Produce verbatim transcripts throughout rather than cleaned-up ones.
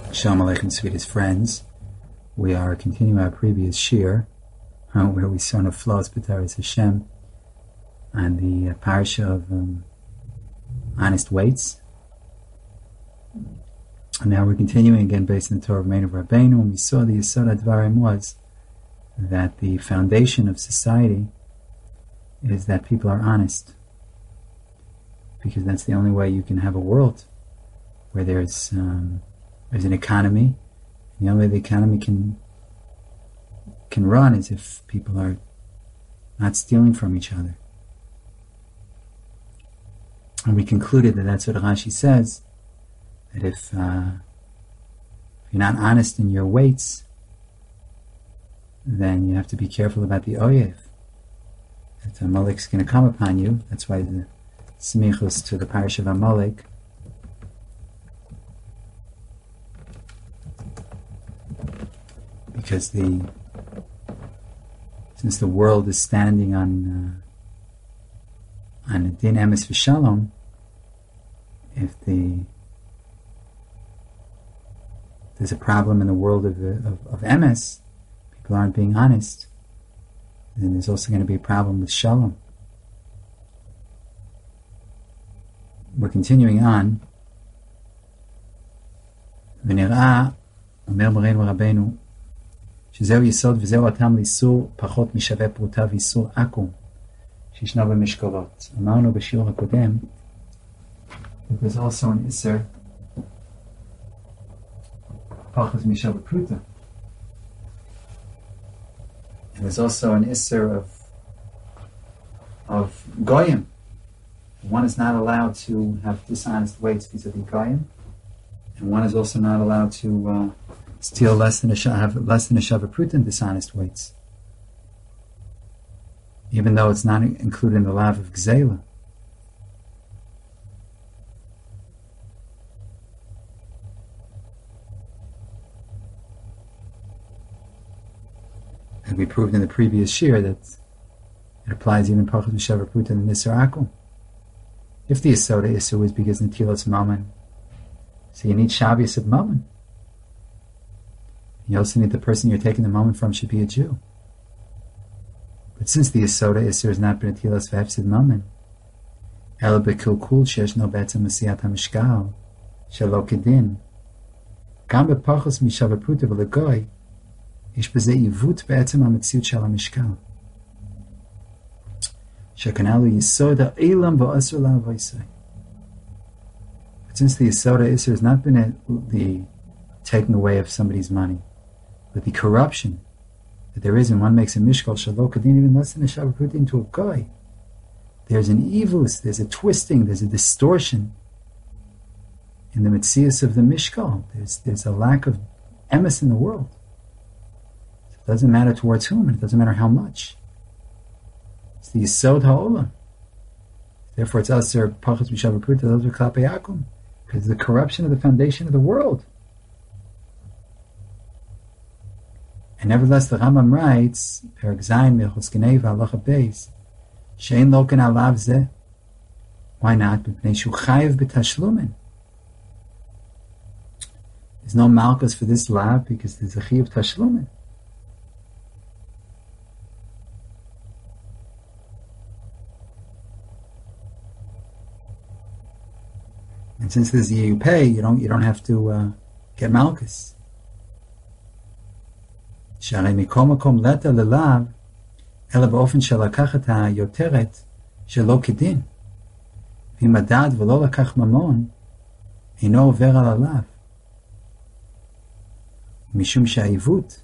Shalom Aleichem, sweetest friends. We are continuing our previous shir, uh, where we saw Neflos B'Taras Hashem, on the uh, parsha of um, honest weights. And now we're continuing again based on the Torah of Mein of Rabbeinu, and we saw the Yesod HaDvarim was that the foundation of society is that people are honest, because that's the only way you can have a world where there's um, there's an economy. And the only way the economy can can run is if people are not stealing from each other. And we concluded that that's what Rashi says, that if, uh, if you're not honest in your weights, then you have to be careful about the oyev. That Amalek's going to come upon you. That's why the smichus to the parish of Amalek. Because the since the world is standing on uh, on din emes v'shalom, if the there's a problem in the world of of, of emes, people aren't being honest, then there's also going to be a problem with shalom. We're continuing on. V'nirah omer Moreinu Rabbeinu שזהו יסוד וזהו הטעם לאיסור פחות משווה פרוטה ואיסור עכו"ם שישנו במשקולות. אמרנו בשיעור הקודם that there's also an איסור פחות משווה פרוטה. And there's also an איסור of of goyim. One is not allowed to have dishonest weights vis-a-vis goyim, and one is also not allowed to uh, steal less than a have less than a shava pruta in dishonest weights, even though it's not included in the lav of gzela. And we proved in the previous shir that it applies even pachas v'shava pruta in the nisar akum. If the yisoda isu is because netilas mammon, so you need shavius of mammon. You also need the person you're taking the moment from should be a Jew. But since the Yisoda Isser has not been atilas v'hefsid mammon, ela bekilkul shesh no betzem masiyat hamishkal shelo kedin, gam bepachos mishava pruta v'legoy, ish b'zeh yivut betzem hametziut shel hamishkal. Shekanalu Yisoda elam v'asr la v'isai. But since the Yisoda Isser has not been a, the taking away of somebody's money, but the corruption that there is, and one makes a mishkal shalok kadin even less than a shavu put into a guy. There's an evus, there's a twisting, there's a distortion in the mitzias of the mishkal. There's there's a lack of emes in the world. It doesn't matter towards whom, and it doesn't matter how much. It's the yisod ha'olam. Therefore, it's aser pachas mishavu put those are klapei akum, because the corruption of the foundation of the world. And nevertheless, the Rambam writes, Perek Zayin Milchos Geneva Halacha Beis, Shein Loken Alav Zeh. Why not? B'pnei shu chayev b'tashlumin. There's no malchus for this lav because there's a chayev tashlumin. And since there's you pay, you don't you don't have to uh, get malchus. שהרי מכל מקום לטה ללאו, אלא באופן שלקח את היותרת שלא כדין. ואם הדעת ולא לקח ממון, אינו עובר על הלאו. משום שהעיוות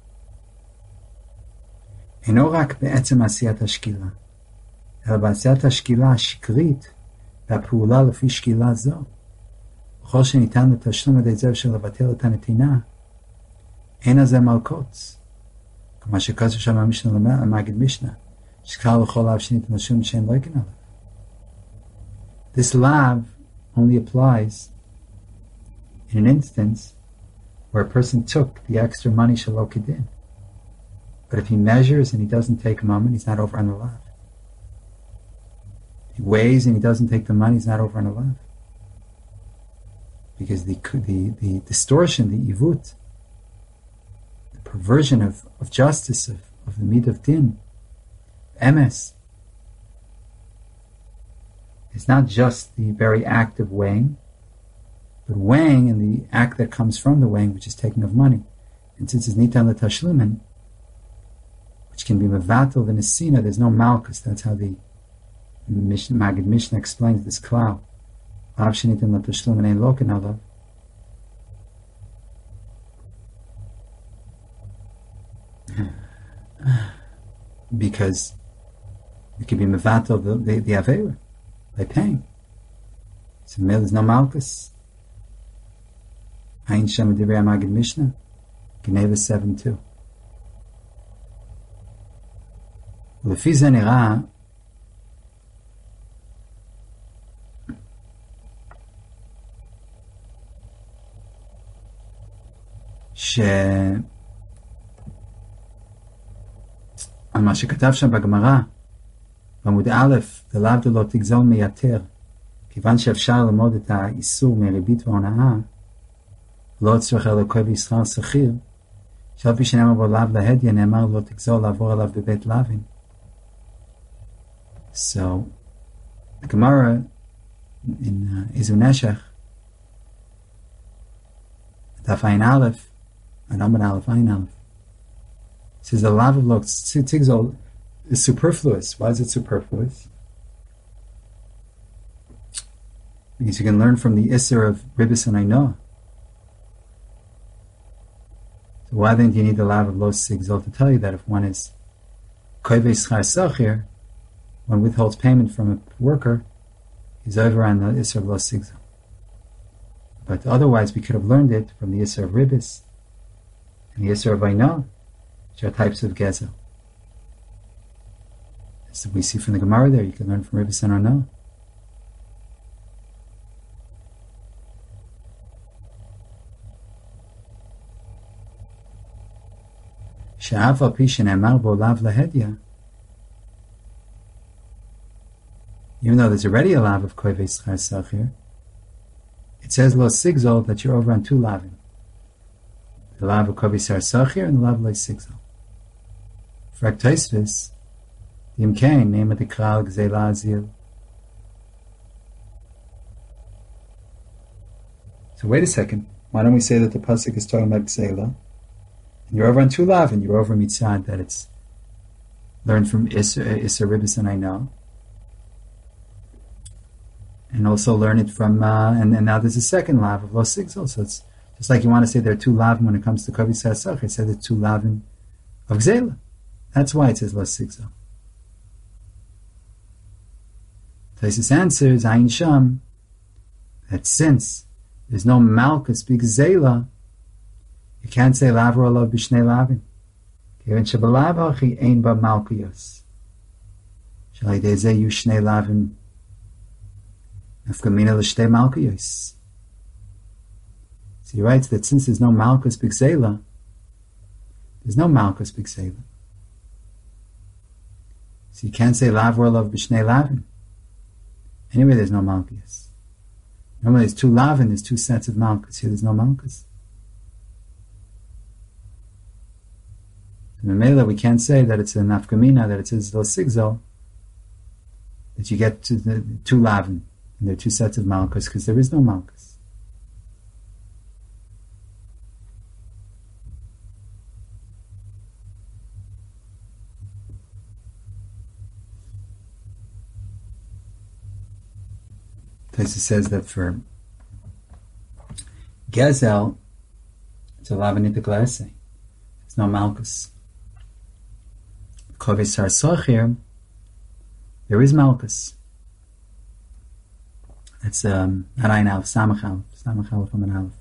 אינו רק בעצם עשיית השקילה, אלא בעשיית השקילה השקרית והפעולה לפי שקילה זו. בכל שניתן לתשלום עדי זה של לבטל את הנתינה, אין הזה מלכות. כמו שכתוב שם המשנה למגד משנה, שכלל לכל לאו שניתן לשום שאין לא יקנה עליו. This lav only applies in an instance where a person took the extra money shelo kedin. But if he measures and he doesn't take mammon, he's not over on the lav. He weighs and he doesn't take the money, he's not over on the lav. because the the, the distortion, the ivut, the perversion of, of justice, of, of the mid of din, emes, is not just the very act of weighing, but weighing and the act that comes from the weighing, which is taking of money. And since it's nitan l'tashlumin, which can be mevatel v'nesina, there's no malchus. That's how the Mishnah, Maggid Mishnah explains this klal. Av shenitan l'tashlumin ein loken alav. Because it can be mevatel the, the, the avera by paying. So there's no malchus. Ein Shem Divrei Maggid Mishnah, Geneva seven two. ולפי זה נראה ש... על מה שכתב שם בגמרא, בעמוד א', דלאו דלא תגזול מייתר, כיוון שאפשר ללמוד את האיסור מריבית והונאה, לא צריך אלוקוי בישראל שכיר, שאף פי שנאמר בו לאו להדיה, נאמר לא תגזול לעבור עליו בבית לוין. So, the Gemara in uh, Izu Neshech, Daf Ayin Aleph, and Amud Aleph Ayin Aleph, says the lav of lo tigzol is superfluous. Why is it superfluous? Because you can learn from the Isser of Ribis and Ainoah. So why then do you need the lav of lo tigzol to tell you that if one is koivei schar sachir, one withholds payment from a worker, he's over on the Isser of Lo Sigzal. But otherwise, we could have learned it from the Isser of Ribis and the Isser of Ainoah, which are types of Gezel. As we see from the Gemara there, you can learn from Ribis and Ainoah. She'af al pi she'nemar bo lav lahedya, even though there's already a lav of koivei schar sachir, it says lo sigzol that you're over on two lavim. The lav of koivei schar sachir and the lav of lo sigzol. For Tosfos, the imkain, name of the kral gzeila azil. So wait a second, why don't we say that the pasuk is talking about gzeila, and you're over on two lavim, you're over mitzad, that it's learned from Isser, Isser Ribis and Ainoah, and also learn it from, uh, and, and now there's a second lav of Lo Sigzol. So it's just like you want to say there are two lavim when it comes to Kovi Sasach. It says there's two lavim of Gzela. That's why it says Lo Sigzol. Tosfos answers, Ayin Sham, that since there's no Malkus B'Gzela, you can't say lav or olav b'shnei lavim. Given shebalav achi ein ba malkuyos. Shalai dezeh yu shnei lavim. So he writes that since there's no Malkus B'Gzela, there's no Malkus B'Gzela. So you can't say Lav or Lav B'Shnei Lavin. Anyway, there's no Malkus. Normally there's two Lavin, there's two sets of Malkus. Here there's no Malkus. In the Mela, we can't say that it's a Nafkamina, that it says Lo Sigzol, that you get to the two Lavin. And there are two sets of Malkus, because there is no Malkus. Tosfos says that for Gezel, it's a Lavanita Glase. It's no Malkus. Kovi Sar Sochir, there is Malkus. It's um, not Ayin Aleph, Samach Aleph, Samach Aleph from an Aleph.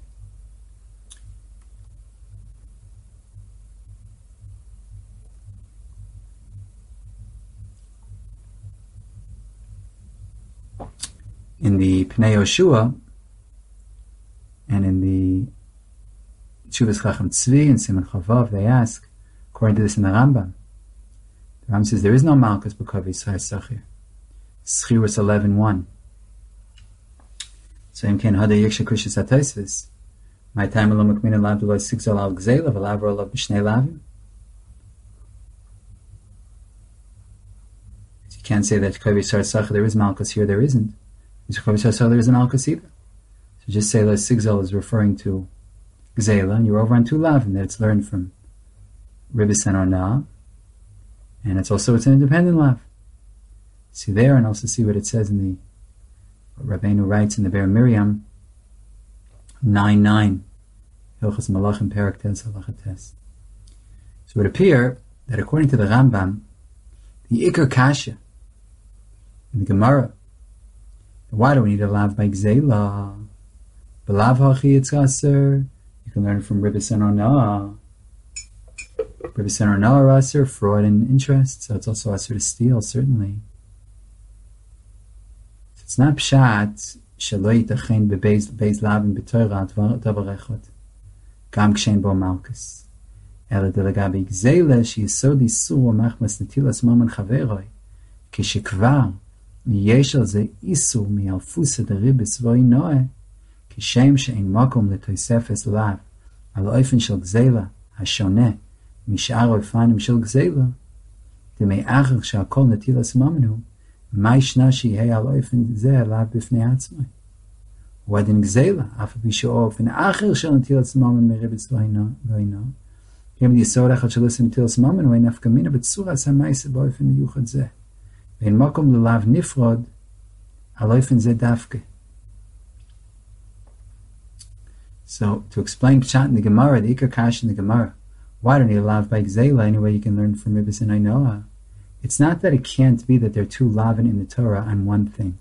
In the Pnei Yoshua and in the Tshuvas Chacham Tzvi and Siman Chavav, they ask, according to this in the Rambam, the Rambam says there is no Malkus B'Kovi Sar Sachir. Schirus eleven one. So im ken hada yiksha kushis atosis. My time alone mukmin lav lo sigzal al gzela v'lav ro lav b'shnei lavim. You can't say that Kovi Sar Sacha there is Malchus here, there isn't. Kovi Sar Sacha there isn't Malchus either. So just say that Sigzal is referring to Gzela, and you're over on two Lavin, that it's learned from Ribis and Arna, and it's also it's an independent Lav. See there, and also see what it says in the, what Rabbeinu writes in the Ber Miriam, nine nine, Hilchas Malachim Perak Tes Halacha Tes. So it would appear that according to the Rambam, the Iker Kasha, in the Gemara, why do we need a lav by Gzela? Belav hachi yitzgaser. You can learn from Ribis and Arna. Ribis and Arna are aser, fraud and interest, so it's also aser to steal, certainly. So it's not pshat, shelo yitachen bebeis lavin b'torah davar echad, gam kshen bo malchus. Ela delagabi Gzela, she is so disur machmas netilas maman chaveroi, כשכבר יש על זה איסור מאלפוסא דריבס ואי נועה, כשם שאין מקום לתוספת לאו על האופן של גזלה השונה משאר האופנים של גזלה, דמאחר שהכל נטילת ממון הוא, מה ישנה שיהיה על האופן זה עליו בפני עצמו? הוא עדין גזלה, אף על פי שהאופן אחר של נטילת ממון מריבס ואי נועה, אם יסוד אחד של נטילת ממון הוא אין נפקא מינה בצורה המעשה באופן מיוחד זה. ואין מקום ללאו נפרד על אופן זה דווקא. So, to explain Pshat in the Gemara, the Iker Kash in the Gemara, why don't you lav by Gzela? Anyway, you can learn from Ribis and Ainoa. It's not that it can't be that there are two lavin in the Torah on one thing.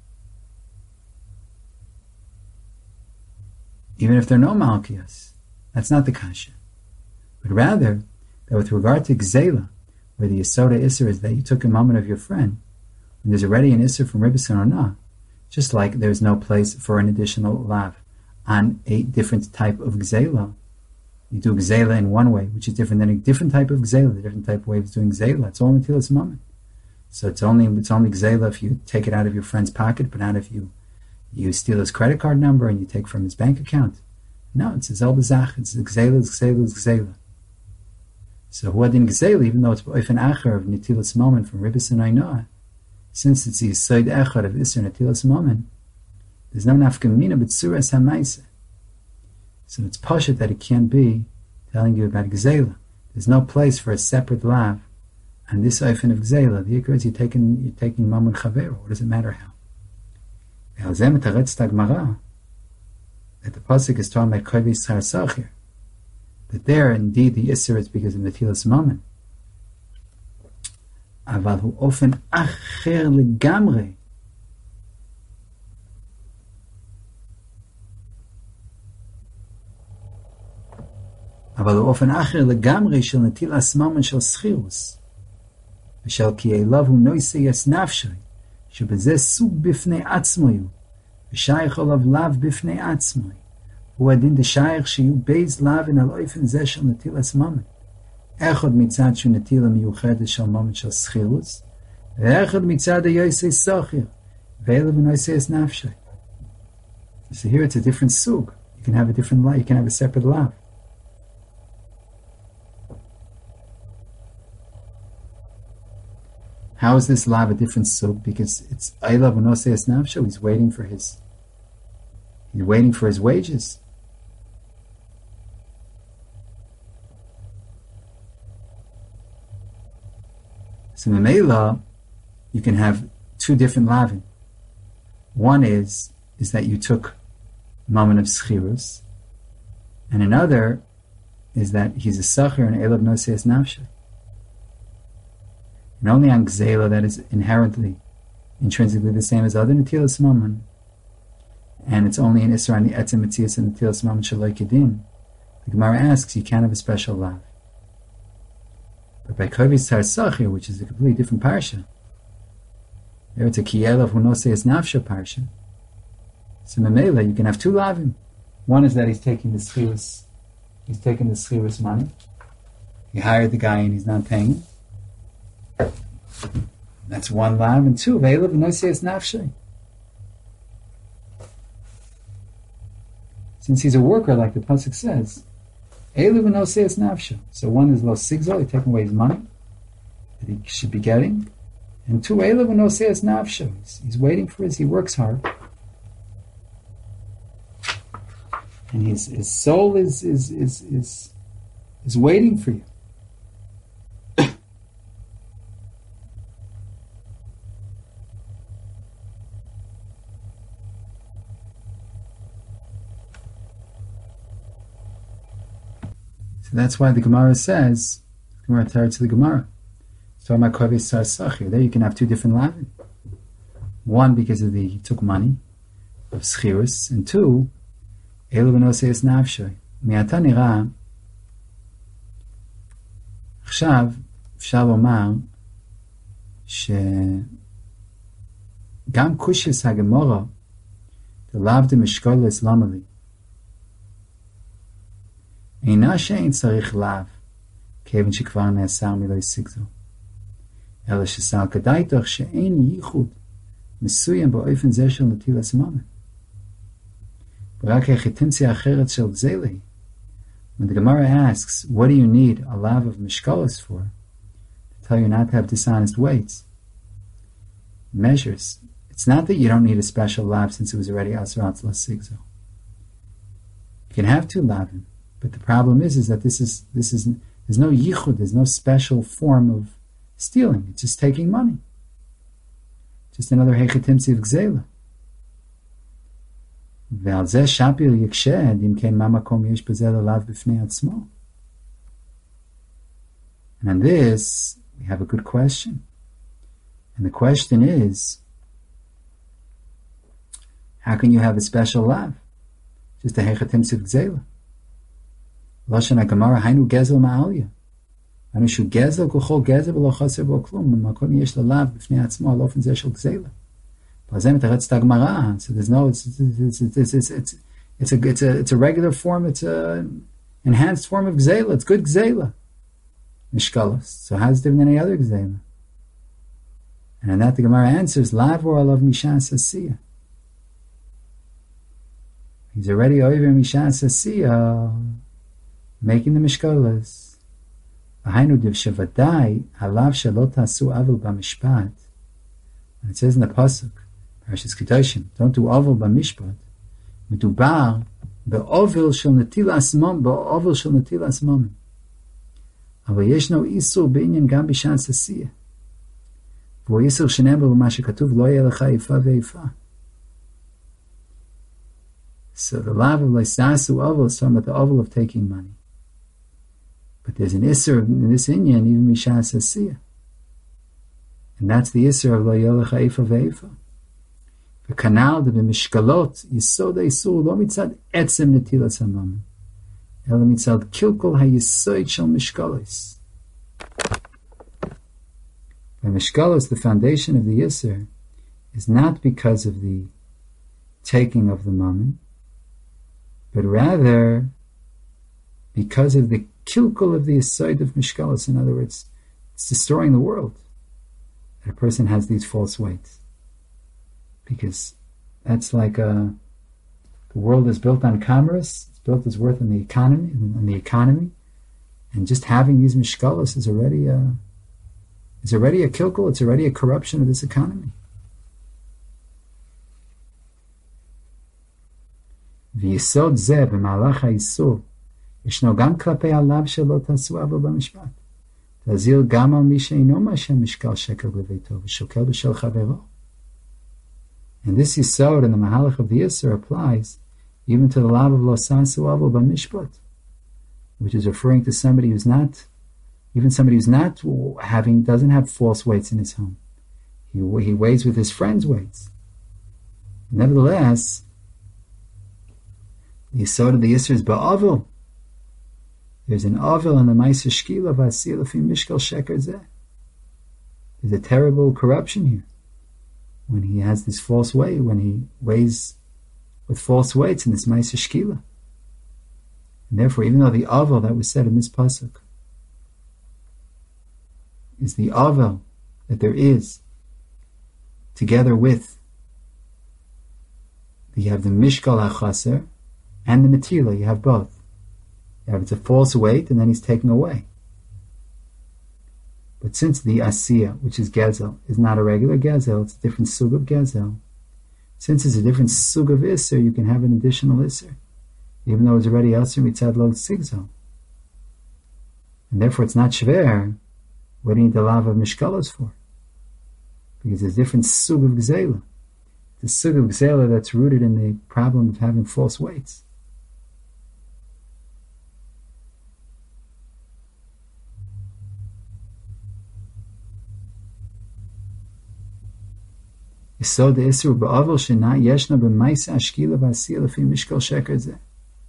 Even if there are no Malkias, that's not the Kasha. But rather, that with regard to Gzela, where the Yisoda Isser is that you took a moment of your friend, when there's already an Isser from Ribis and Ainoa, just like there's no place for an additional lav on a different type of Gzela. You do Gzela in one way, which is different than a different type of Gzela, a different type of way of doing Gzela. It's all Netilas Mammon. So it's only it's only Gzela if you take it out of your friend's pocket, but not if you you steal his credit card number and you take from his bank account. No, it's a Zelbazach, it's Gzela, it's Gzela, it's Gzela. So Huadin Gzela, even though it's Oifen Acher of Netilas Mammon from Ribis and Ainoa, since it's the Yisoid Echad of Isser Netilas Mammon, there's no nafkamina but suras hamaisa. So it's pashat that it can't be telling you about Gzela. There's no place for a separate lav on this oifen of Gzela. The ikar is you're taking you're taking mamun chavero. What does it matter how? That the pasuk is talking about kovi schar sachir. That there indeed the isser is because of netilas mammon. Aval hu ofen acher legamrei. אבל הוא אופן אחר לגמרי של נטיל עצמם של סחירוס, ושל כי אליו הוא נויסי יס נפשי, שבזה סוג בפני עצמוי, ושייך עליו לאו בפני עצמוי. הוא הדין דשייך שיהיו בייז לאו על אופן זה של נטיל עצמם. אחד מצד שהוא נטילה מיוחדת של מומן של סחירוס, ואחד מצד היוסי סוחיר, ואלה ונויסי יס נפשי. So here it's a different sug. You can have a different law, you can have a separate law. How is this lav a different sub? Because it's Ayla v'nosei nafsho. He's waiting for his. He's waiting for his wages. So in Memela, you can have two different lavin. One is is that you took mammon of schirus, and another is that he's a sacher and Ayla v'nosei nafsho. And only on Gzela that is inherently, intrinsically the same as other Netilas Mammon. And it's only in Isra and the Etzem Metzias and Netilas Mammon Shaloi Kedin. The Gemara asks, you can't have a special lav. But by Kovi Sar Sachir, which is a completely different parsha, there it's a Kielav Hunosei Nafsha parsha. So Memela, you can have two lavim. One is that he's taking the schirus, he's taking the schirus money. He hired the guy and he's not paying him. That's one lav, and two, Veilav Noseis Nafshay. since he's a worker, like the pasuk says, Elu v'noseis nafsho. So one is lo sigzol, he's taking away his money that he should be getting, and two, Elu v'noseis nafsho. He's, he's waiting for his. He works hard, and his his soul is is is is is waiting for you. So that's why the Gemara says, the Gemara tells to the Gemara, so there you can have two different lavin. One because of the he took money of schirus, and two, elu v'noseis nafsho. מעתה נראה, עכשיו אפשר לומר שגם קושיס הגמורה דלאו דמשקולס למה לי אינה שאין צריך לאו כיוון שכבר נאסר מלא סיגזו אלא שסל כדאי תוך שאין ייחוד מסוים באופן זה של נטילת ממון ורק החיטמציה אחרת של גזלה. When the Gemara asks, what do you need a lav of mishkalos for? To tell you not to have dishonest weights, measures. It's not that you don't need a special lav since it was already asur atzla sigzo. You can have two lavim, but the problem is, is that this is this is there's no yichud, there's no special form of stealing. It's just taking money. Just another hechetimsi of gzela. ועל זה שפיר יקשד, אם כן מה מקום יש בזה ללאו בפני עצמו. And on this, we have a good question. And the question is, how can you have a special lav? Just a hechatim siv gzela. Lashon HaGemara, hainu gezel ma'alya. Hainu shu gezel kuchol gezel v'lo chaser bo klum. Makom yesh lalav b'fnei atzmo al ofen zeh shel gzela. So there's no, it's, it's, it's, it's, it's, it's, it's, a, it's, a, it's a regular form, it's an enhanced form of gzela, it's good gzela. Mishkalos. So how's it different than any other gzela? And on that the Gemara answers, Lav or alav mishan sasiya. He's already over mishan sasiya, making the mishkalos. V'hainu div shavadai, alav shalot hasu avil b'mishpat. And it says in the pasuk, Parashas Kedoshim, don't do avil b'mishpat. Medubar be'ovil shel netilas mom, be'ovil shel netilas mom. אבל יש no איסור בעניין גם בשעת שסיע. והוא איסור שנאמר במה שכתוב, לא יהיה לך איפה ואיפה. So the lav of Lysasu avil is talking about the avil of taking money. But there's an isser in this inyan, even Mishat Sasiya. And that's the isser of Lo Yelecha Eifa Ve'efa. The canal de b'mishkalot yisod ha'isur lo mitzad etzem netilas hamam, ela mitzad kilkol ha'yisod shel mishkalos. By mishkalos, the foundation of the isser is not because of the taking of the mammon, but rather because of the kilkul of the aside of mishkalos. In other words, it's destroying the world that a person has these false weights, because that's like a, the world is built on commerce. It's built as worth in the economy, in the economy, and just having these mishkalos is already a is already a kilkul. It's already a corruption of this economy. ויסוד זה במהלך האיסור ישנו גם כלפי עליו שלא תעשו עוול במשפט. תזהיר גם על מי שאינו מאשר משקל שקל בביתו ושוקל בשל חברו. And this yisod in the mahalach of the Yisr applies even to the lav of lo tasu avol b'mishpat, which is referring to somebody who's not, even somebody who's not having, doesn't have false weights in his home. He, he weighs with his friends' weights. Nevertheless, the yisod of the Yisr is ba'avil. There's an avil in the Ma'aser Shkila v'asiyah l'fi mishkal sheker zeh. There's a terrible corruption here. When he has this false weight, when he weighs with false weights in this Ma'aser Shkila. And therefore, even though the avil that was said in this pasuk is the avil that there is, together with, you have the mishkal hachaser, and the Natila. You have both. You have it's a false weight, and then he's taking away. But since the Asiya, which is Gezel, is not a regular Gezel, it's a different Sug of Gezel. Since it's a different Sug of Isser, you can have an additional Isser, even though it's already Isser Mitzad Lo Sigzel. And therefore it's not Shver. What do you need the Lav of Mishkalos for? Because there's a different Sug of Gzela. The Sug of Gzela that's rooted in the problem of having false weights. Yesod Isur ba'avol shena yeshna b'maisa ashkila v'asiya lefi mishkal sheker zeh.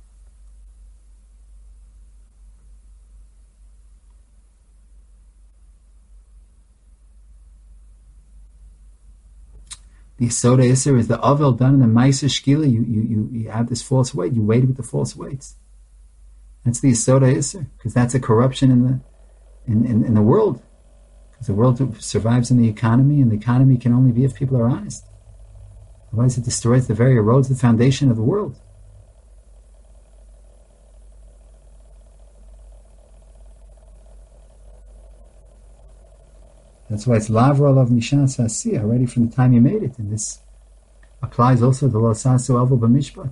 The Yesod Isur is the avel done in the maisa shkila. You, you, you, you have this false weight. You weighed with the false weights. That's the Yesod Isur, because that's a corruption in the in, in, in the world. Because the world survives in the economy, and the economy can only be if people are honest. Otherwise it destroys the very, erodes the foundation of the world. That's why it's Lavra of Mishan Sasiyah, already from the time you made it. And this applies also to Lo Sasu Avol B'Mishpat.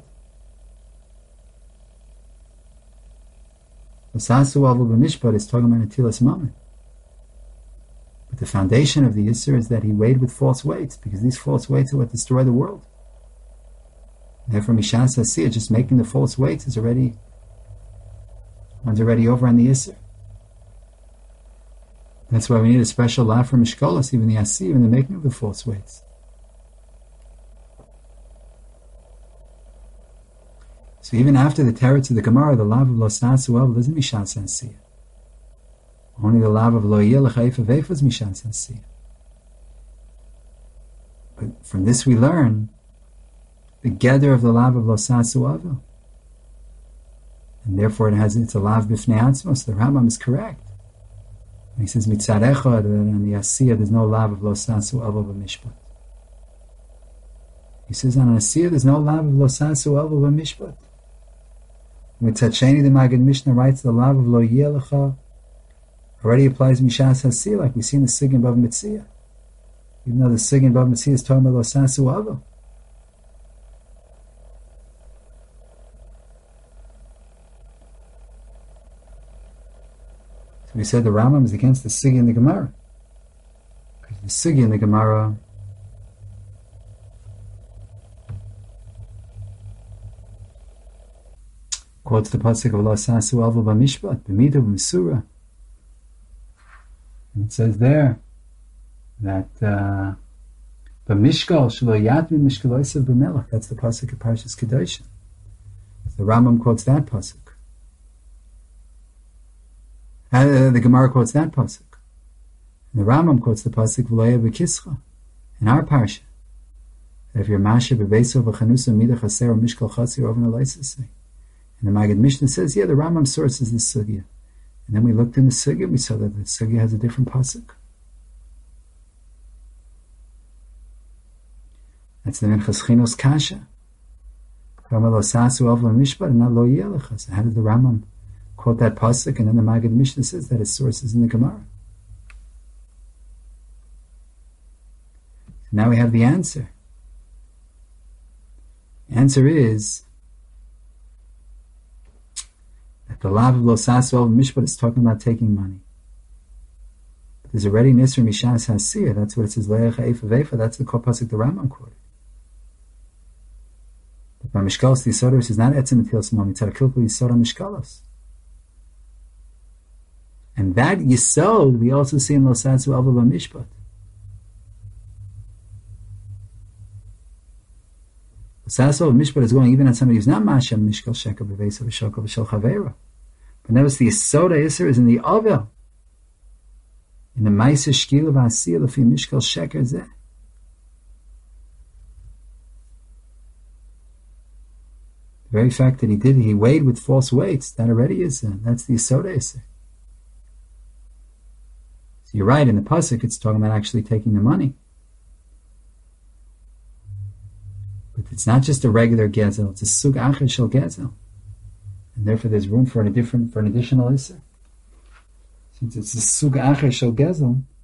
Lo Sasu Avol B'Mishpat is talking about Netilas Mammon. But the foundation of the Yisr is that he weighed with false weights, because these false weights are what destroy the world. Therefore, Mishan Sasiyah, just making the false weights, is already, one's already over on the Yisr. That's why we need a special law for Mishkolos, even the Asi, even the making of the false weights. So even after the teretz of the Gemara, the law of Lo Sasu Avol isn't Mishan Sasiyah. Only the lav of Lo Yeh Lecha Efa Veifa is Mishan Sasiyah. But from this we learn the gather of the lav of Lo Sasu Avol. And therefore it has, it's a lav b'fnei atzmos. The Rambam is correct. When he says Mitzad Echad, that on the Asiyah there's no lav of Lo Sasu Avol b'mishpat. He says on an Asiyah there's no lav of Lo Sasu Avol b'mishpat. Mitzad Sheni, the Maggid Mishnah writes the lav of Lo Yeh Lecha already applies Mishas Hasiyah, like we see in the Sigin Bav Mitziyah. Even though the Sigin Bav Mitziyah is talking about Lo Sasu Avol. So we said the Rambam is against the Sigin in the Gemara. Because the Sigin in the Gemara quotes the pasuk of Lo Sasu Avol B'Mishpat, B'Midah B'Mesura. It says there that B'Mishkal Shelo Yatmin Mishkaloisav B'Melech. That's the pasuk of Parshas Kedoshim. The Rambam quotes that pasuk. Uh, the Gemara quotes that pasuk. And the Rambam quotes the pasuk V'Loya B'Kischa in our parsha. That if you're Masha B'Beso V'Chanusa Midah Chaser or Mishkal Chaser Oven Aleisasei. And the Maggid Mishnah says, yeah, the Rambam source is this sugya. And then we looked in the sugya, we saw that the sugya has a different pasuk. That's the Minchas Chinos Kasha. Lo Sasu Avol Mishpat and not Lo Yeh Lecha. So how did the Rambam quote that pasuk? And then the Maggid Mishnah says that its source is in the Gemara. So now we have the answer. The answer is that the lav of Lo Sasu Avol Mishpat is talking about taking money. But there's already Nisr Mishas Hasiyah. That's what it says. Le'echa Efa Veifa. That's the pasuk the Rambam quoted. But by Mishkalos the Yisod is not Etzem Netilas Mammon. It's Kilkul Yisod Mishkalos. And that Yisod we also see in Lo Sasu Avol Mishpat. Sasu Mishpat is going even on somebody who's not Masha Mishkal Sheker B'Veisa V'Shokal V'Shel Chavera. But notice the Yisoda Yisr is in the Avel. In the Maisa Shkila V'Asiyah L'fi Mishkal Sheker Zeh. The very fact that he did, he weighed with false weights, that already is, uh, that's the Yisoda Yisr. So you're right, in the Pasuk it's talking about actually taking the money. But It's not just a regular gezel; it's a sug acher shel gezel, and therefore there's room for a different for an additional iser. Since it's a sug acher shel gezel, you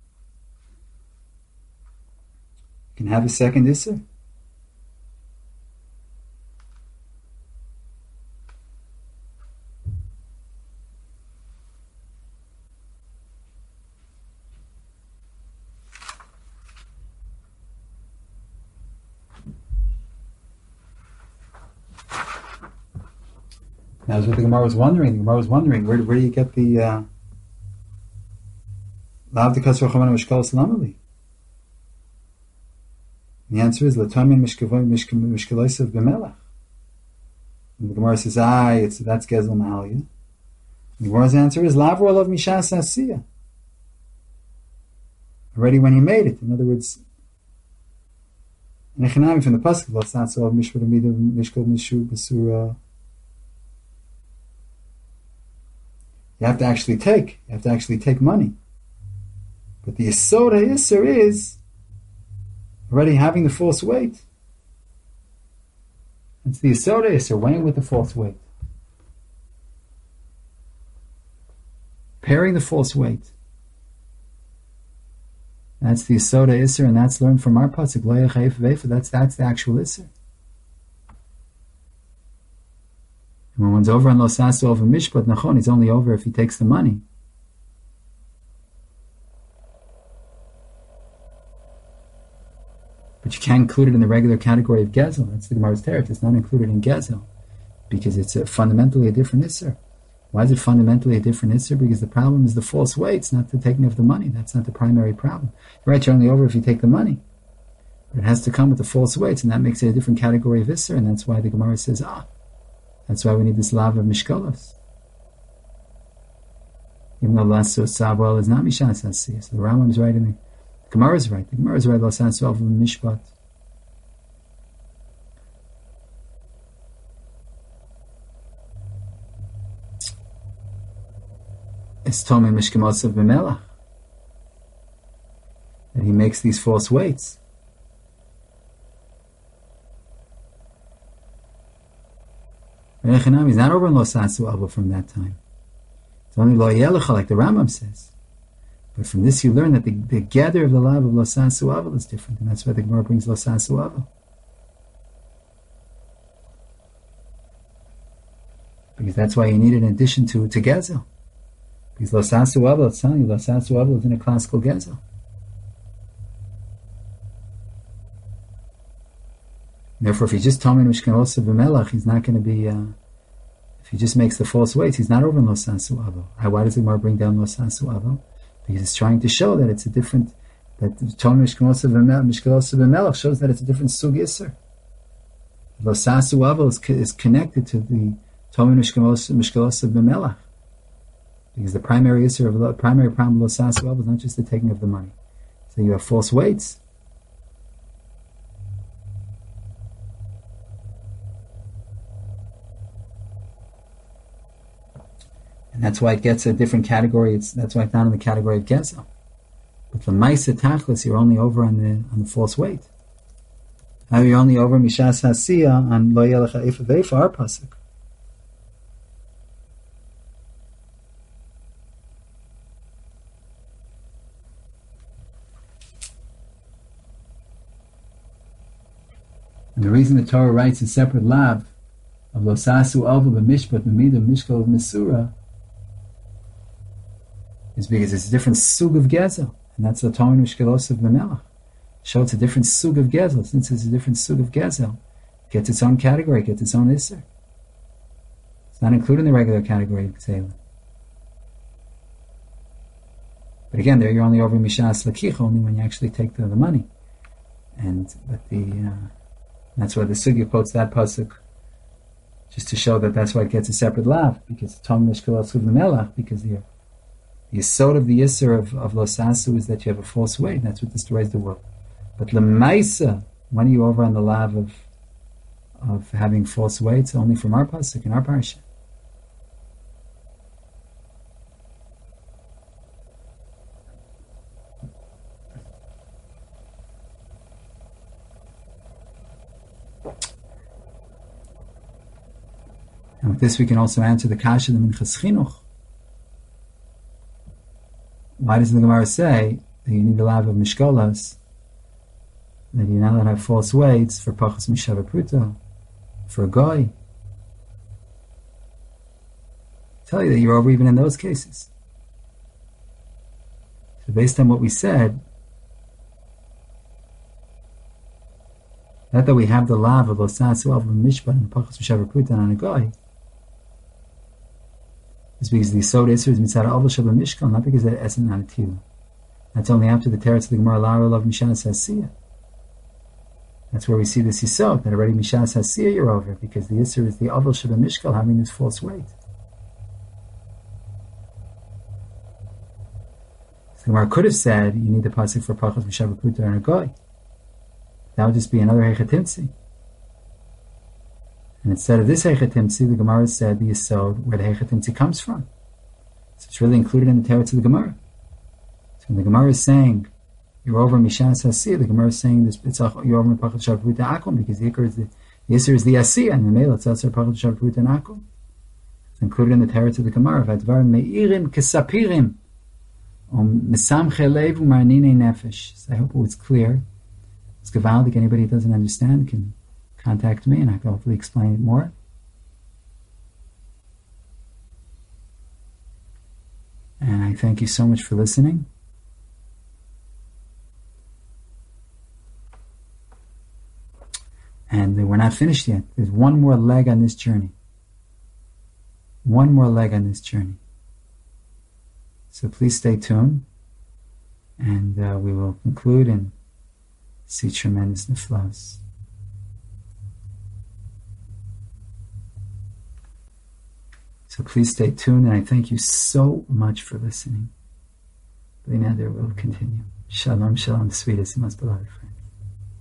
can have a second iser. Now, that's what the Gemara was wondering. The Gemara was wondering, where, where do you get the uh, Lav de Kasra Chaman Mishkal Salamali? The answer is Latamin Mishkaloisav B'melach. And the Gemara says, ah, it's, that's Gezel Mahalia. The Gemara's answer is Lavro Alav Mishas Asiya. Already when he made it. In other words, in Echanami from the Pasuk, Lasatso Mishpat Amida Mishkal Mishu Basura. You have to actually take. You have to actually take money. But the Yisod HaYisr is already having the false weight. It's the Yisod HaYisr, weighing with the false weight. Pairing the false weight. That's the Yisod HaYisr, and that's learned from our pasuk. Lo Yachayif Veifa. That's that's the actual Isser. And when one's over on Lo Sasu over Mishpat Nachon, he's only over if he takes the money. But you can't include it in the regular category of Gezel. That's the Gemara's teretz. It's not included in Gezel because it's a, fundamentally a different Isser. Why is it fundamentally a different Isser? Because the problem is the false weights, not the taking of the money. That's not the primary problem. You're right, you're only over if you take the money. But it has to come with the false weights, and that makes it a different category of Isser, and that's why the Gemara says, ah, that's why we need this lav of Mishkalos. Even though Lasso Sabwell is not Mishas Asiyah. So the Rambam is right in the Gemara is right. The Gemara is right. Lasso of Mishpat. It's Tomei Mishkamos of B'melach. And he makes these false weights. He's not over in Lo Sasu Avo from that time. It's only Lo Yelecha, like the Rambam says. But from this you learn that the, the gather of the lav of Lo Sasu Avo is different, and that's why the Gemara brings Lo Sasu Avo. Because that's why you need it in addition to, to Gezel. Because Lo Sasu Avo, it's telling you, Lo Sasu Avo is in a classical Gezel. Therefore, if he just told me Mishkan B'melach, he's not going to be. Uh, if he just makes the false weights, he's not over in Lo Sasu Avo. Why does the Gemara bring down Lo Sasu Avo? Because it's trying to show that it's a different. That Tom Mishkan B'melach shows that it's a different Sug Yisr. Lo Sasu Avo is, is connected to the Tom Mishkan B'melach. Because the primary Yisr of the primary problem of Lo Sasu Avo is not just the taking of the money. So you have false weights. And that's why it gets a different category. It's that's why it's not in the category of Gezel. But the Maisa Tachlis, you're only over on the on the false weight. Now you're only over Mishas Hasiya on Lo Yelecha Efa Veifa, our pasuk. And the reason the Torah writes a separate lav of Lo Sasu Alva B'Mishpat B'Mida Mishkal of Misura is because it's a different sug of gezel, and that's the Torah Mishkalos of B'Melach. Show it's a different sug of gezel. Since it's a different sug of gezel, it gets its own category, it gets its own isser. It's not included in the regular category of Ksela. But again, there you're only over Mishas Lakicha, only when you actually take the, the money. And but the uh, that's why the Sugya quotes that pasuk, just to show that that's why it gets a separate lav, because the Torah Mishkalos of B'Melach, because the The yesod of the yisr of, of Lo Sasu is that you have a false weight, and that's what destroys the world. But Lemaisa, when are you over on the lav of of having false weights? Only from our pasuk in our parsha. And with this we can also answer the kasha of the Minchas Chinuch. Why doesn't the Gemara say that you need a lav of mishkolas, that you're not allowed to have false weights for pachas mishava pruta, for a goy? Tell you that you're over even in those cases. So based on what we said, not that we have the lav of losasu of mishpat and pachas mishava pruta on a goy, is because the Yisod Isser is mitzad avol shel mishkal, not because that isn't on a tila. That's only after the teretz of the Gemara Lara of Mishanas Hasiyah. That's where we see this Yisod, that already Mishanas Hasiyah you're over, because the Isser is the avol shel mishkal, having this false weight. So the Gemara could have said, you need the pasuk for pachas mishava pruta and a goy. That would just be another hechatimtzi. And instead of this hechatimtzi, the Gemara said the Yisod where the hechatimtzi comes from. So it's really included in the teretz of the Gemara. So when the Gemara is saying you're over Mishanas Hasiyah, the Gemara is saying this, it's you're over pachas mishava pruta akum, because the Iker is the, the Yisr is the Asiyah, and the Mela it's also pachas mishava pruta and akum. It's included in the teretz of the Gemara. Vadvar meirim kesapirim. So I hope it was clear. It's gewaldig. Anybody who doesn't understand can contact me and I can hopefully explain it more. And I thank you so much for listening. And we're not finished yet. There's one more leg on this journey. One more leg on this journey. So please stay tuned, and uh, we will conclude and see tremendous niflas. So please stay tuned, and I thank you so much for listening. B'nei Neder will continue. Shalom, shalom, sweetest, most beloved.